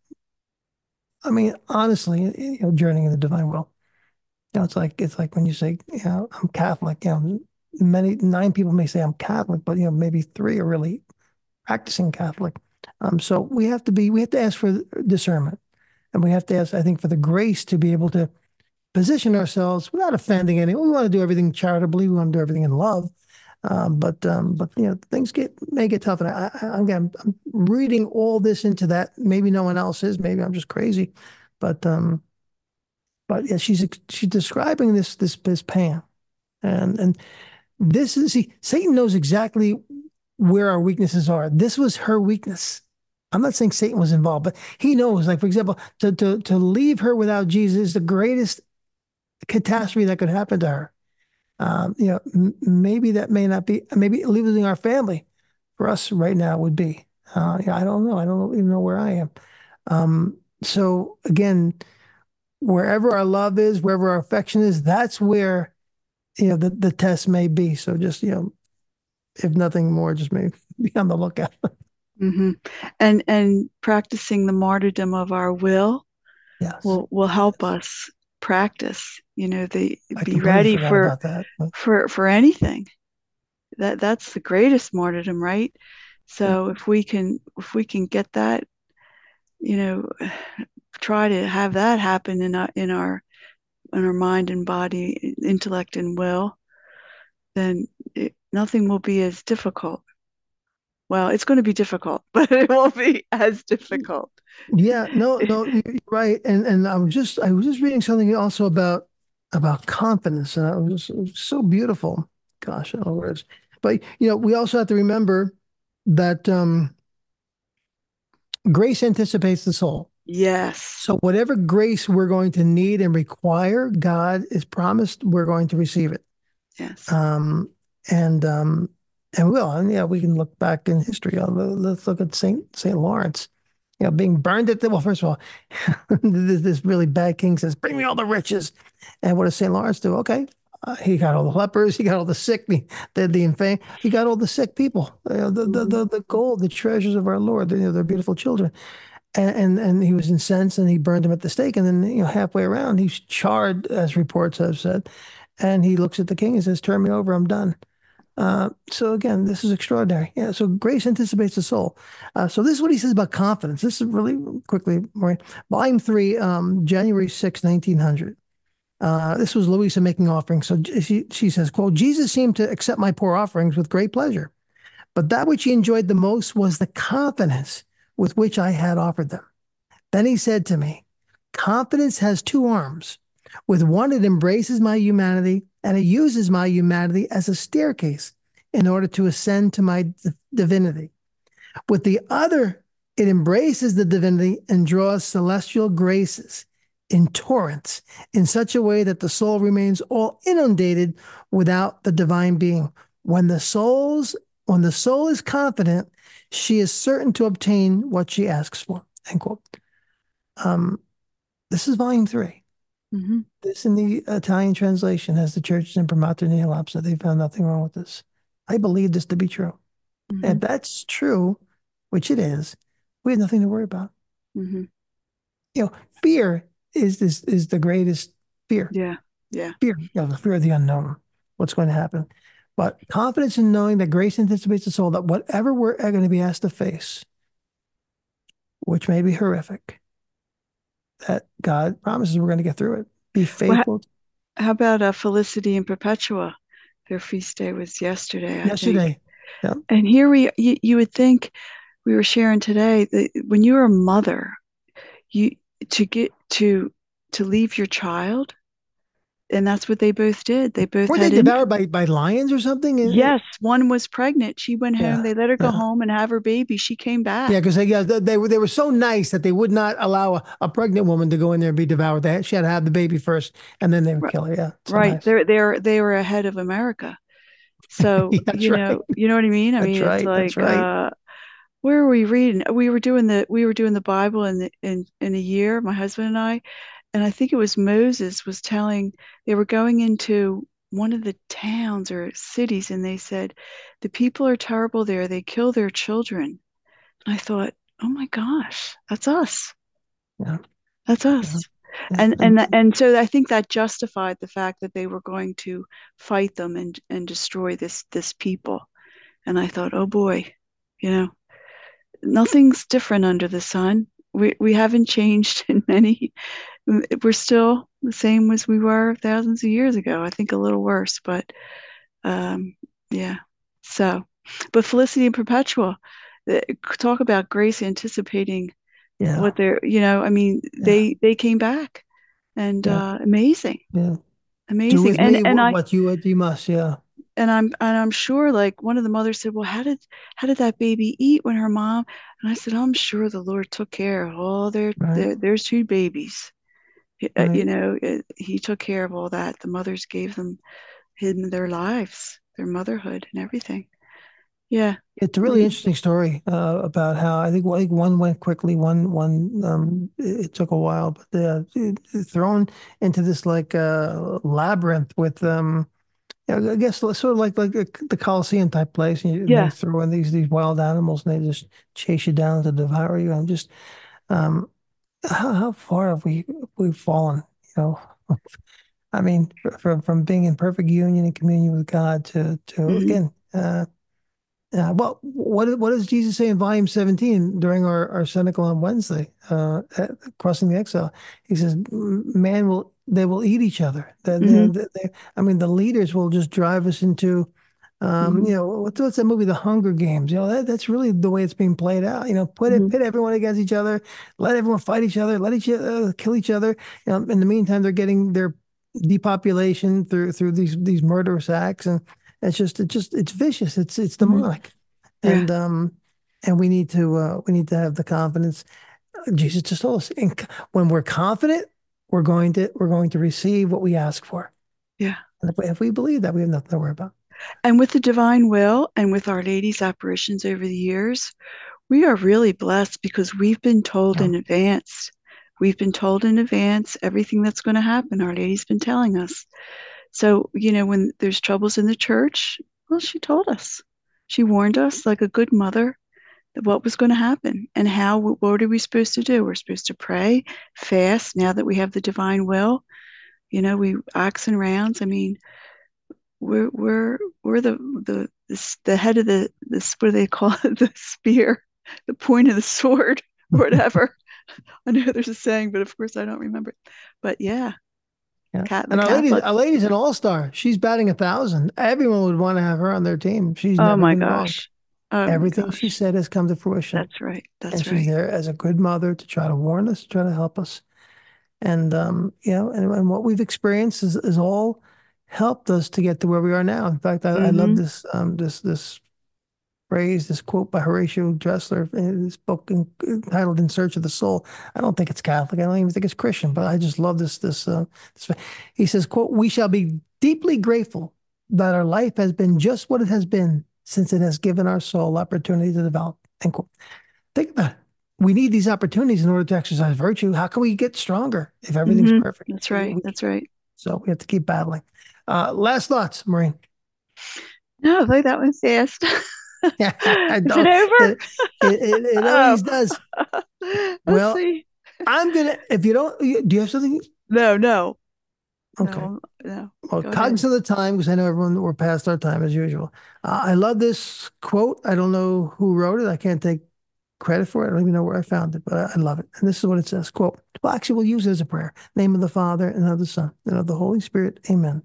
I mean, honestly, you know, journeying in the divine will. You know, it's like it's like when you say, you know, I'm Catholic. You know, many nine people may say I'm Catholic, but you know, maybe three are really practicing Catholic. Um, so we have to be, we have to ask for discernment, and we have to ask, I think, for the grace to be able to position ourselves without offending anyone. We want to do everything charitably. We want to do everything in love. Um, but um, but you know things get may get tough, and I, I, I'm, I'm reading all this into that. Maybe no one else is. Maybe I'm just crazy, but um, but yeah, she's she's describing this this this pain, and and this is see Satan knows exactly where our weaknesses are. This was her weakness. I'm not saying Satan was involved, but he knows. Like for example, to to to leave her without Jesus is the greatest catastrophe that could happen to her. Um, you know, m- maybe that may not be, maybe losing our family for us right now would be. Uh, yeah, I don't know. I don't even know where I am. Um, so again, wherever our love is, wherever our affection is, that's where, you know, the, the test may be. So just, you know, if nothing more, just maybe be on the lookout. Hmm. And and practicing the martyrdom of our will Yes. will will help Yes. us practice, you know, the I be completely ready forgot for about that. But for for anything. That that's the greatest martyrdom, right? yeah. So if we can if we can get that, you know, try to have that happen in our in our in our mind and body, intellect and will, then it, nothing will be as difficult. Well, it's going to be difficult, but it won't be as difficult. Yeah, no, no, you're right. And and I was just I was just reading something also about about confidence, and it was, it was so beautiful. Gosh, all words. But you know, we also have to remember that um, grace anticipates the soul. Yes. So whatever grace we're going to need and require, God is promised we're going to receive it. Yes. Um, and um, and we will. And yeah, we can look back in history. Uh, Let's look at Saint Saint Lawrence. You know, being burned at the well. First of all, this, this really bad king says, "Bring me all the riches." And what does Saint Lawrence do? Okay, uh, he got all the lepers, he got all the sick, the the, the infame, he got all the sick people, uh, the, the Mm-hmm. the the gold, the treasures of our Lord. You know, their beautiful children. And, and and he was incensed and he burned him at the stake. And then, you know, halfway around, he's charred, as reports have said. And he looks at the king and says, "Turn me over, I'm done." Uh, so again, this is extraordinary. Yeah. So grace anticipates the soul. Uh, so this is what he says about confidence. This is really quickly, Maureen. Volume three, um, January sixth, nineteen hundred. Uh, this was Louisa making offerings. So she, she says, quote, "Jesus seemed to accept my poor offerings with great pleasure, but that which he enjoyed the most was the confidence with which I had offered them. Then he said to me, confidence has two arms. With one, it embraces my humanity and it uses my humanity as a staircase in order to ascend to my divinity. With the other, it embraces the divinity and draws celestial graces in torrents in such a way that the soul remains all inundated without the divine being. When the soul's when the soul is confident, she is certain to obtain what she asks for." End quote. Um, this is volume three. Mm-hmm. This in the Italian translation has the church's imprimatur nihil obsta. They found nothing wrong with this. I believe this to be true. Mm-hmm. And if that's true, which it is, we have nothing to worry about. Mm-hmm. You know, fear is is is the greatest fear. Yeah. Yeah. Fear, you know, the fear of the unknown, what's going to happen. But confidence in knowing that grace anticipates the soul, that whatever we're going to be asked to face, which may be horrific, that God promises we're going to get through it. Be Well, how, faithful. how about uh, Felicity and Perpetua? Their feast day was yesterday, I think. Yesterday, yeah, And here we, you, you would think we were sharing today that when you're a mother, you to get to to leave your child, and that's what they both did. They both weren't they had in. devoured by by lions or something? It- it- Yes, one was pregnant. She went home. yeah, They let her go yeah, home and have her baby. She came back. yeah. Because they, yeah, they, they were they were so nice that they would not allow a, a pregnant woman to go in there and be devoured. They had, she had to have the baby first, and then they would Right, kill her. Yeah, so right. nice. They're they're they were ahead of America. So, Yeah, that's you right. know, you know what I mean? I That's mean, it's right. That's like right. uh where were we reading? We were doing the we were doing the Bible in the, in in a year, my husband and I, and I think it was Moses was telling they were going into one of the towns or cities and they said the people are terrible there. They kill their children. And I thought, "Oh my gosh, that's us. Yeah, That's yeah, us." yeah. And And and and so I think that justified the fact that they were going to fight them and and destroy this this people. And I thought, "Oh boy, you know, nothing's different under the sun. We we haven't changed in many. We're still the same as we were thousands of years ago. I think a little worse, but um, yeah. So, but Felicity and Perpetua, uh, talk about grace anticipating yeah, what they're. You know, I mean, yeah, they they came back, and yeah, uh, amazing, yeah. Do amazing. with And me and I what you what you must. Yeah, and I'm and I'm sure like one of the mothers said, "Well, how did how did that baby eat when her mom?" And I said, "I'm sure the Lord took care of all their, right, their there's two babies. Uh, right. You know, it, he took care of all that. The mothers gave them him their lives, their motherhood, and everything. Yeah, It's a really the, interesting story uh, about how I think, I think one went quickly, one one um, it, it took a while, but uh, it- it thrown into this like uh, labyrinth with um, yeah, I guess sort of like like the Colosseum type place, and, you, and they yeah. throw in these these wild animals, and they just chase you down to devour you. And just um, how, how far have we we've fallen? You know, I mean, from from being in perfect union and communion with God to to Hmm. again. Uh, yeah, well, what what does Jesus say in volume seventeen during our, our Cenacle on Wednesday, uh, at Crossing the Exile? He says, "Man will they will eat each other. They, they, Hmm. they, I mean, the leaders will just drive us into, um, Hmm. you know, what's, what's that movie, The Hunger Games? You know, that, that's really the way it's being played out. You know, put it Hmm. pit everyone against each other, let everyone fight each other, let each other kill each other. You know, in the meantime, they're getting their depopulation through through these these murderous acts and." It's just, it just, it's vicious. It's, it's Mhm. demonic. Yeah. And, um, and we need to, uh, we need to have the confidence. Jesus just told us, and when we're confident, we're going to, we're going to receive what we ask for. Yeah. And if we, if we believe that, we have nothing to worry about. And with the divine will and with Our Lady's apparitions over the years, we are really blessed because we've been told Yeah. in advance. We've been told in advance everything that's going to happen. Our Lady's been telling us. So, you know, when there's troubles in the church, well, she told us. She warned us like a good mother that what was going to happen and how, what are we supposed to do? We're supposed to pray, fast, now that we have the divine will. You know, we ox and rounds. I mean, we're we're we're the the the, the head of the this what do they call it, the spear, the point of the sword, or whatever. I know there's a saying, but of course I don't remember. But yeah, Yeah. cat the And our lady's, Catholic. our lady's an all-star. She's batting a thousand. Everyone would want to have her on their team. She's Oh never my been wrong. gosh. Oh my Everything she gosh. said has come to fruition. That's right. And That's she's right. there as a good mother to try to warn us, to try to help us. And um, you know, and, and what we've experienced is, is all helped us to get to where we are now. In fact, I, I love Mm-hmm. this um this this phrase, this quote by Horatio Dressler in this book in, entitled "In Search of the Soul." I don't think it's Catholic. I don't even think it's Christian, but I just love this. This, uh, this. He says, "quote We shall be deeply grateful that our life has been just what it has been, since it has given our soul opportunity to develop." End quote. Think about it. We need these opportunities in order to exercise virtue. How can we get stronger if everything's Mm-hmm. perfect? That's We, right. we, That's right. so we have to keep battling. Uh, last thoughts, Maureen. No, like that one fast. Yeah, I Is it don't. over? It, it, it, it Oh, always does. let's Well, see. I'm gonna. If you don't, do you have something? No, no, Okay. no, no. Well, Go ahead. cognizant of the time, because I know everyone we're past our time as usual. Uh, I love this quote. I don't know who wrote it. I can't take credit for it. I don't even know where I found it, but I, I love it. And this is what it says: "Quote. Well, actually, we'll use it as a prayer. Name of the Father and of the Son and of the Holy Spirit. Amen.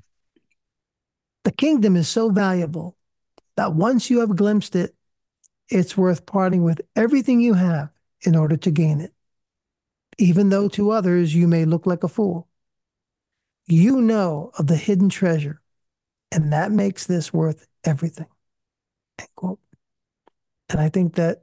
The kingdom is so valuable that once you have glimpsed it, it's worth parting with everything you have in order to gain it. Even though to others you may look like a fool, you know of the hidden treasure, and that makes this worth everything." End quote. And I think that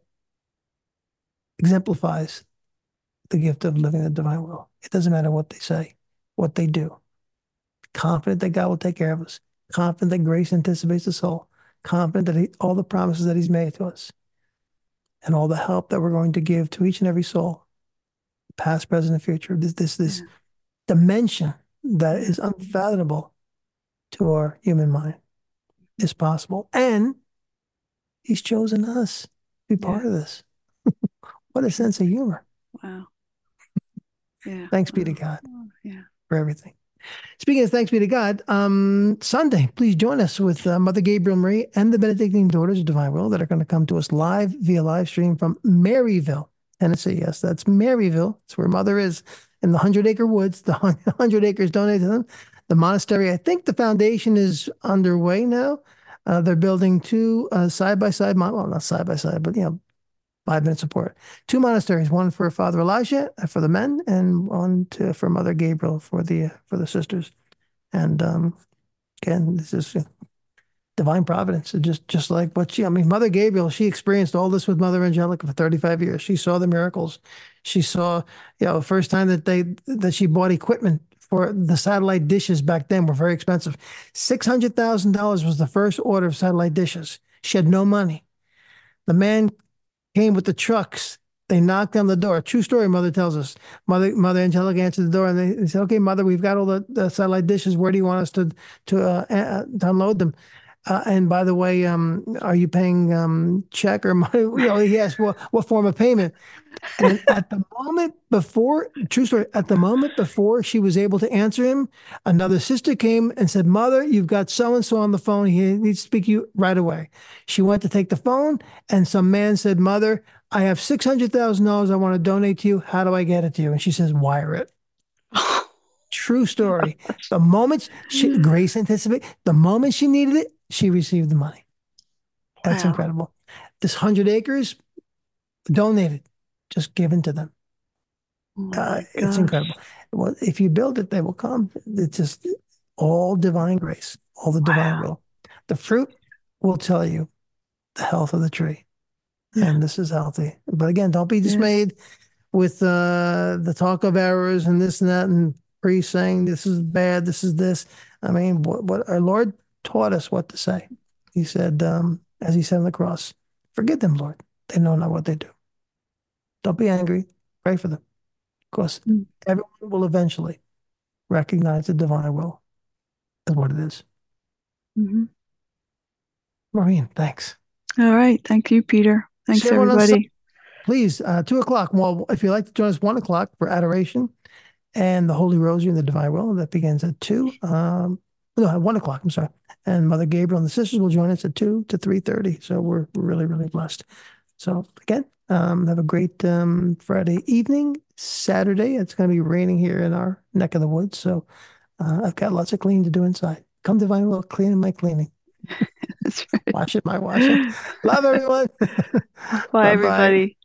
exemplifies the gift of living the divine will. It doesn't matter what they say, what they do. Confident that God will take care of us. Confident that grace anticipates the soul. Confident that he, all the promises that He's made to us and all the help that we're going to give to each and every soul, past, present, and future. This this this Yeah, dimension that yeah, is unfathomable to our human mind is possible. And He's chosen us to be yeah. part of this. What a True. sense of humor. Wow. Yeah. Thanks be to Wow. God Oh, yeah. for everything. Speaking of thanks be to God, um, Sunday, please join us with uh, Mother Gabriel Marie and the Benedictine Daughters of Divine Will that are going to come to us live via live stream from Maryville, Tennessee. Yes, that's Maryville. It's where Mother is in the Hundred Acre Woods. The Hundred Acres donated to them. The monastery, I think the foundation is underway now. Uh, they're building two uh, side by side, well, not side by side, but you know, five minutes apart. Two monasteries, one for Father Elijah uh, for the men, and one to, for Mother Gabriel for the for the sisters. And um, again, this is uh, divine providence. It just just like what she, I mean, Mother Gabriel, she experienced all this with Mother Angelica for thirty-five years. She saw the miracles. She saw, you know, first time that they that she bought equipment for the satellite dishes back then were very expensive. Six hundred thousand dollars was the first order of satellite dishes. She had no money. The man came with the trucks. They knocked on the door. True story, Mother tells us. Mother Mother Angelica answered the door and they, they said, "Okay, Mother, we've got all the, the satellite dishes. Where do you want us to to, uh, uh, to unload them?" Uh, and by the way, um, are you paying um, check or money? You know, he asked, "Well, what form of payment?" And at the moment before, true story, at the moment before she was able to answer him, another sister came and said, "Mother, you've got so and so on the phone. He needs to speak to you right away." She went to take the phone, and some man said, "Mother, I have six hundred thousand dollars I want to donate to you. How do I get it to you?" And she says, "Wire it." Oh, True story. The moment she, Grace anticipated, the moment she needed it, she received the money. That's wow. incredible. This hundred acres donated, just given to them. Oh Uh, my it's gosh. incredible. Well, if you build it, they will come. It's just all divine grace, all the divine Wow. will. The fruit will tell you the health of the tree, Yeah. and this is healthy. But again, don't be Yeah. dismayed with uh, the talk of errors and this and that, and priests saying this is bad, this is this. I mean, what, what our Lord taught us what to say. He said, um, as he said on the cross, forgive them, Lord. They know not what they do. Don't be angry. Pray for them. Because Mm. everyone will eventually recognize the divine will as what it is. Mhm. Maureen, thanks. All right. Thank you, Peter. See Thanks, everyone on Sunday, everybody. please. Uh, two o'clock. Well, if you'd like to join us, one o'clock for adoration and the Holy Rosary and the Divine Will. That begins at two. Um, no, at one o'clock. I'm sorry. And Mother Gabriel and the sisters will join us at two to three thirty. So we're really, really blessed. So again, um, have a great um, Friday evening. Saturday, it's going to be raining here in our neck of the woods. So uh, I've got lots of cleaning to do inside. Come Divine Will, cleaning my cleaning. That's right. Wash it, my washing. Love everyone. Bye, Bye bye. everybody.